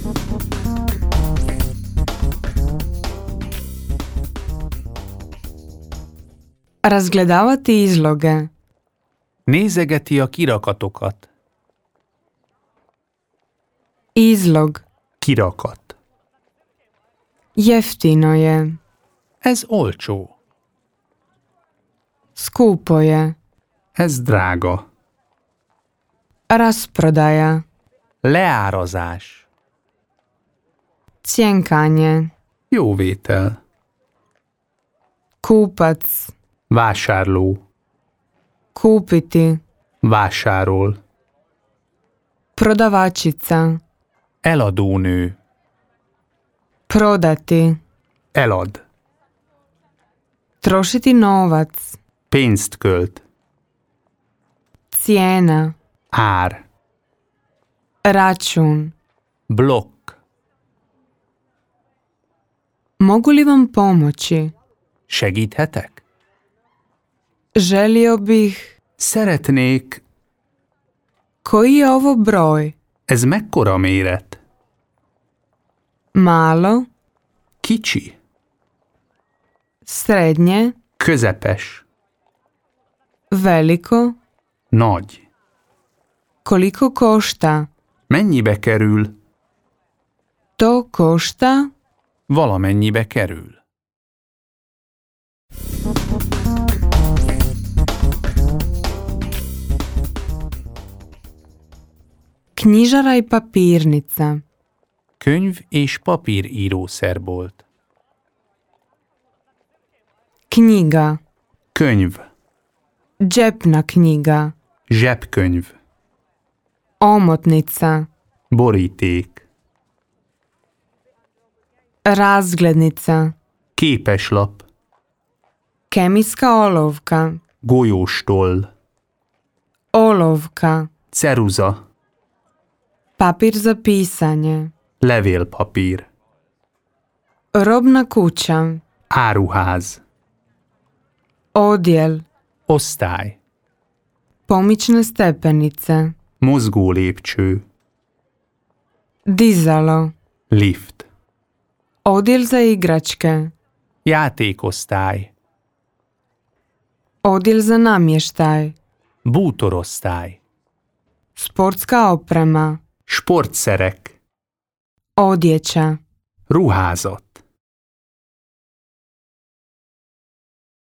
Razgledavati izloge. Nézegeti a kirakatokat. Izlog. Kirakat. Jeftino je. Ez olcsó. Skupo je. Ez drága. Rasprodaja. Leárazás. Cjenkanje. Jóvétel. Kupac. Vásárló. Kupiti. Vásárol. Prodavačica. Eladónő. Prodati. Elad. Trošiti novac. Pénzt költ. Cijena. Ár. Račun. Blokk. Mogu li vam pomoći? Segíthetek? Želio bih. Szeretnék. Koji je ovo broj? Ez mekkora méret? Malo. Kicsi. Srednje. Közepes. Veliko. Nagy. Koliko košta? Mennyibe kerül? To košta. Valamennyibe kerül. Knjižara i papirnica. Könyv- és papírírószerbolt. Knjiga. Könyv. Džepna knjiga. Zsebkönyv. Omotnica. Boríték. Razglednica. Képeslap. Kemijska olovka. Golyóstoll. Olovka. Ceruza. Papir za pisanje. Levélpapír. Robna kuća. Áruház. Odjel. Osztály. Pomične stepenice. Mozgó lépcső. Dizalo. Lift. Odjel za igračke. Játékosztály. Odjel za namještaj. Bútorosztály. Sportska oprema. Sportszerek. Odjeća. Ruházat.